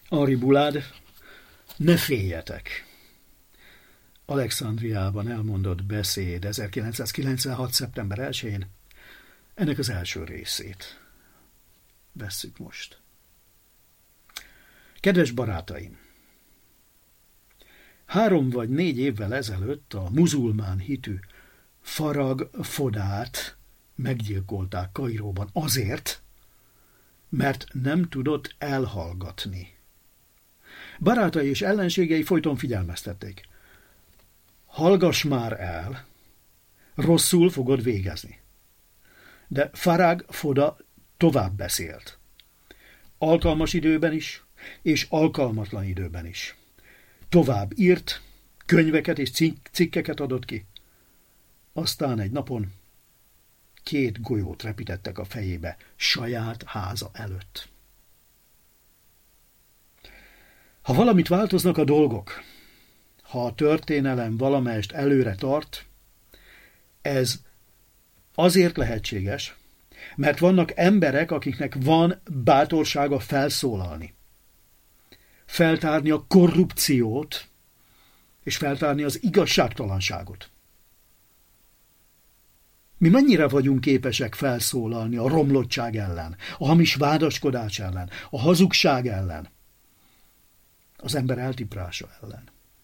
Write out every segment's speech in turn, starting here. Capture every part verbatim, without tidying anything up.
Henri Boulard, ne féljetek! Alexandriában elmondott beszéd ezerkilencszázkilencvenhat. szeptember elsején. Ennek az első részét vesszük most. Kedves barátaim! Három vagy négy évvel ezelőtt a muzulmán hitű Farag Fodát meggyilkolták Kairóban azért, mert nem tudott elhallgatni. Barátai és ellenségei folyton figyelmeztették. Hallgass már el, rosszul fogod végezni. De Farag Foda tovább beszélt. Alkalmas időben is, és alkalmatlan időben is. Tovább írt, könyveket és cikkeket adott ki. Aztán egy napon két golyót repítettek a fejébe saját háza előtt. Ha valamit változnak a dolgok, ha a történelem valamelyest előre tart, ez azért lehetséges, mert vannak emberek, akiknek van bátorsága felszólalni, feltárni a korrupciót, és feltárni az igazságtalanságot. Mi mennyire vagyunk képesek felszólalni a romlottság ellen, a hamis vádaskodás ellen, a hazugság ellen, az ember eltiprása ellen?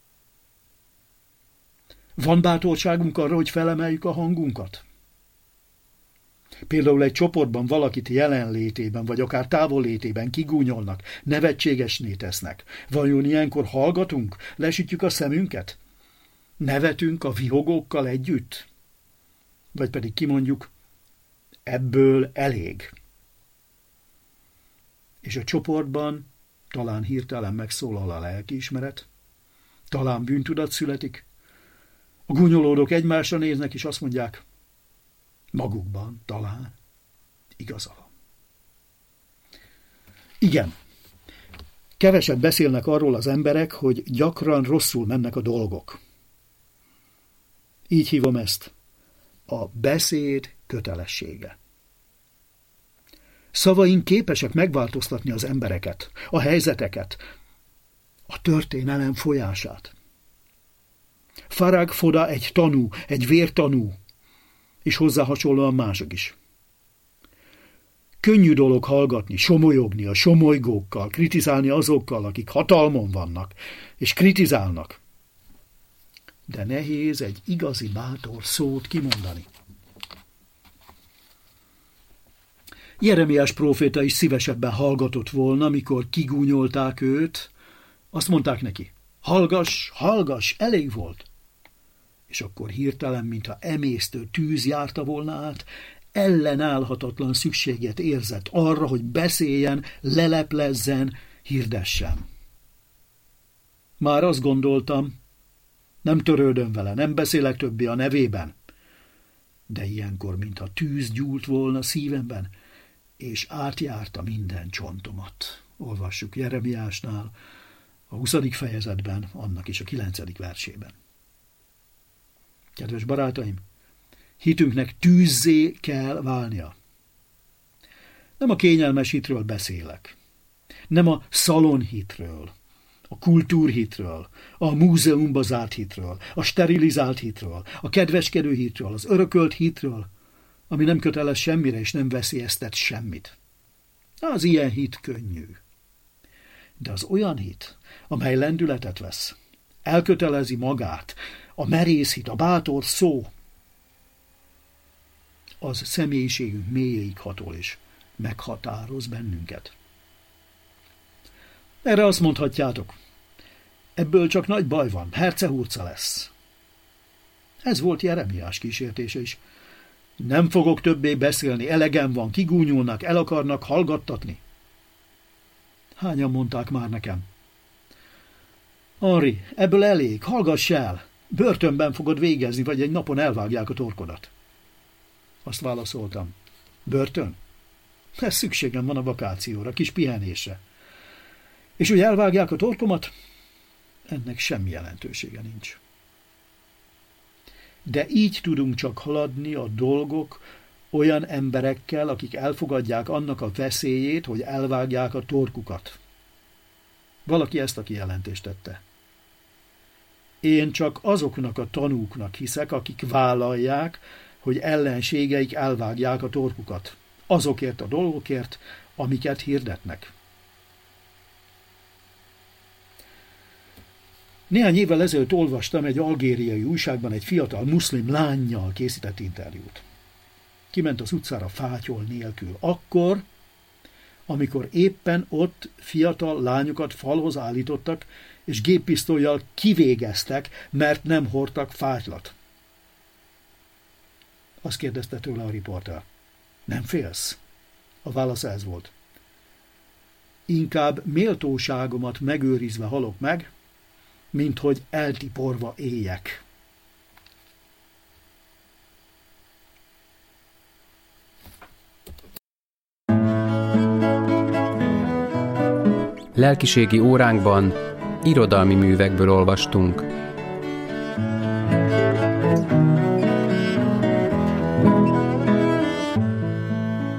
Van bátorságunk arra, hogy felemeljük a hangunkat? Például egy csoportban valakit jelenlétében, vagy akár távollétében kigúnyolnak, nevetségesné tesznek. Vajon ilyenkor hallgatunk, lesütjük a szemünket? Nevetünk a vihogókkal együtt? Vagy pedig kimondjuk, ebből elég. És a csoportban talán hirtelen megszólal a lelkiismeret, talán bűntudat születik, a gúnyolódók egymásra néznek, és azt mondják, magukban talán igaza van. Igen, keveset beszélnek arról az emberek, hogy gyakran rosszul mennek a dolgok. Így hívom ezt, a beszéd kötelessége. Szavaink képesek megváltoztatni az embereket, a helyzeteket, a történelem folyását. Farag Foda egy tanú, egy vértanú, és hozzá hasonlóan mások is. Könnyű dolog hallgatni, somolyogni a somolygókkal, kritizálni azokkal, akik hatalmon vannak, és kritizálnak. De nehéz egy igazi bátor szót kimondani. Jeremiás próféta is szívesebben hallgatott volna, mikor kigúnyolták őt. Azt mondták neki, hallgass, hallgass, elég volt. És akkor hirtelen, mintha emésztő tűz járta volna át, ellenállhatatlan szükséget érzett arra, hogy beszéljen, leleplezzen, hirdessen. Már azt gondoltam, nem törődöm vele, nem beszélek többé a nevében. De ilyenkor, mintha tűz gyúlt volna szívemben, és átjárta minden csontomat. Olvassuk Jeremiásnál, a huszadik fejezetben, annak is a kilencedik versében. Kedves barátaim, hitünknek tűzzé kell válnia. Nem a kényelmes hitről beszélek. Nem a szalonhitről, a kultúrhitről, a múzeumba zárt hitről, a sterilizált hitről, a kedveskedő hitről, az örökölt hitről, ami nem köteles semmire és nem veszélyeztet semmit. Az ilyen hit könnyű. De az olyan hit, amely lendületet vesz, elkötelezi magát, a merész hit, a bátor szó, az személyiségünk mélyéig hatol és meghatároz bennünket. Erre azt mondhatjátok, ebből csak nagy baj van, hercehurca lesz. Ez volt Jeremiás kísértése is. Nem fogok többé beszélni, elegem van, kigúnyolnak, el akarnak hallgattatni. Hányan mondták már nekem? Henri, ebből elég, hallgass el, börtönben fogod végezni, vagy egy napon elvágják a torkodat. Azt válaszoltam, börtön? Ez szükségem van a vakációra, kis pihenésre. És hogy elvágják a torkomat? Ennek semmi jelentősége nincs. De így tudunk csak haladni a dolgok olyan emberekkel, akik elfogadják annak a veszélyét, hogy elvágják a torkukat. Valaki ezt a kijelentést tette. Én csak azoknak a tanúknak hiszek, akik vállalják, hogy ellenségeik elvágják a torkukat. Azokért a dolgokért, amiket hirdetnek. Néhány évvel ezelőtt olvastam egy algériai újságban egy fiatal muszlim lánnyal készített interjút. Kiment az utcára fátyol nélkül. Akkor, amikor éppen ott fiatal lányokat falhoz állítottak, és géppisztollyal kivégeztek, mert nem hordtak fátylat. Azt kérdezte tőle a riporter. Nem félsz? A válasz ez volt. Inkább méltóságomat megőrizve halok meg, mint hogy eltiporva éljek. Lelkiségi óránkban irodalmi művekből olvastunk.